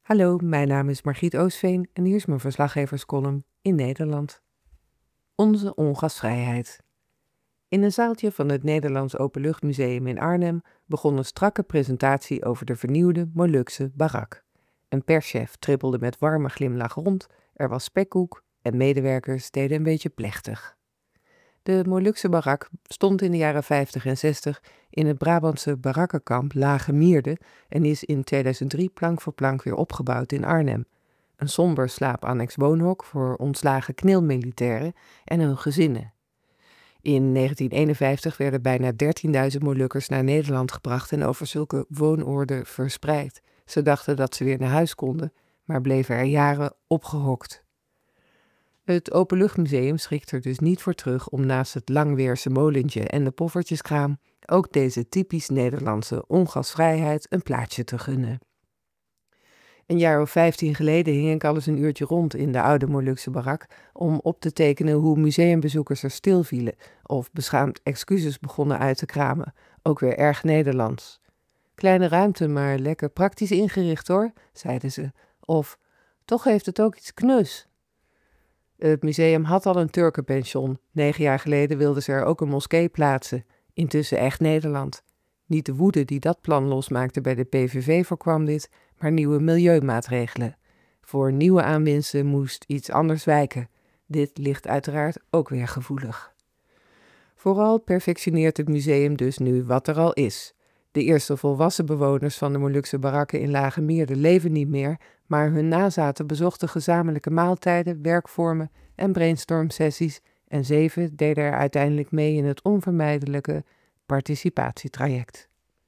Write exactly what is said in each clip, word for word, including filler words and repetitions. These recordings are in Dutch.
Hallo, mijn naam is Margriet Oostveen en hier is mijn verslaggeverscolumn in Nederland. Onze ongasvrijheid. In een zaaltje van het Nederlands Openluchtmuseum in Arnhem begon een strakke presentatie over de vernieuwde Molukse barak. Een perschef trippelde met warme glimlach rond, er was spekkoek en medewerkers deden een beetje plechtig. De Molukse barak stond in de jaren vijftig en zestig in het Brabantse barakkenkamp Lage Mierde en is in tweeduizend drie plank voor plank weer opgebouwd in Arnhem. Een somber slaapannex woonhok voor ontslagen knilmilitairen en hun gezinnen. In negentien eenenvijftig werden bijna dertienduizend Molukkers naar Nederland gebracht en over zulke woonoorden verspreid. Ze dachten dat ze weer naar huis konden, maar bleven er jaren opgehokt. Het Openluchtmuseum schikt er dus niet voor terug om naast het Langweerse molentje en de poffertjeskraam ook deze typisch Nederlandse ongasvrijheid een plaatsje te gunnen. Een jaar of vijftien geleden hing ik al eens een uurtje rond in de oude Molukse barak om op te tekenen hoe museumbezoekers er stilvielen of beschaamd excuses begonnen uit te kramen, ook weer erg Nederlands. Kleine ruimte, maar lekker praktisch ingericht hoor, zeiden ze. Of, toch heeft het ook iets knus. Het museum had al een Turkenpension. Negen jaar geleden wilden ze er ook een moskee plaatsen. Intussen echt Nederland. Niet de woede die dat plan losmaakte bij de P V V voorkwam dit, maar nieuwe milieumaatregelen. Voor nieuwe aanwinsten moest iets anders wijken. Dit ligt uiteraard ook weer gevoelig. Vooral perfectioneert het museum dus nu wat er al is. De eerste volwassen bewoners van de Molukse barakken in Lage Mierde leven niet meer, maar hun nazaten bezochten gezamenlijke maaltijden, werkvormen en brainstormsessies en zeven deden er uiteindelijk mee in het onvermijdelijke participatietraject.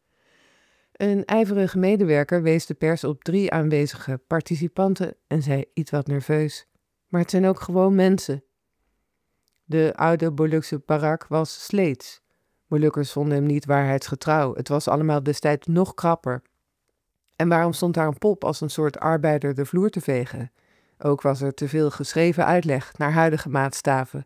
Een ijverige medewerker wees de pers op drie aanwezige participanten en zei iets wat nerveus: maar het zijn ook gewoon mensen. De oude Molukse barak was sleets. Molukkers vonden hem niet waarheidsgetrouw. Het was allemaal destijds nog krapper. En waarom stond daar een pop als een soort arbeider de vloer te vegen? Ook was er te veel geschreven uitleg naar huidige maatstaven.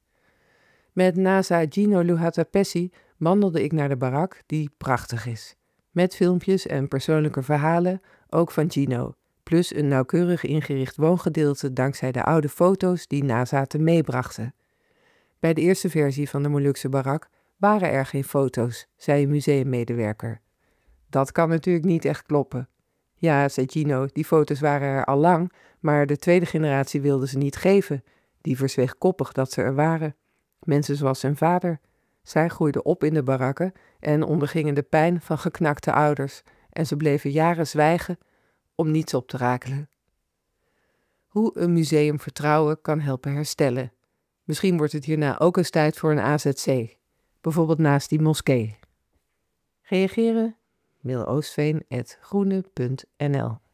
Met NASA Gino Luhatapessi wandelde ik naar de barak, die prachtig is. Met filmpjes en persoonlijke verhalen, ook van Gino. Plus een nauwkeurig ingericht woongedeelte dankzij de oude foto's die nazaten meebrachten. Bij de eerste versie van de Molukse barak waren er geen foto's, zei een museummedewerker. Dat kan natuurlijk niet echt kloppen. Ja, zei Gino, die foto's waren er al lang, maar de tweede generatie wilde ze niet geven. Die verzweeg koppig dat ze er waren. Mensen zoals zijn vader. Zij groeiden op in de barakken en ondergingen de pijn van geknakte ouders. En ze bleven jaren zwijgen om niets op te rakelen. Hoe een museum vertrouwen kan helpen herstellen. Misschien wordt het hierna ook eens tijd voor een A Z C. Bijvoorbeeld naast die moskee. Reageren? mail oostveen apenstaartje groene punt n l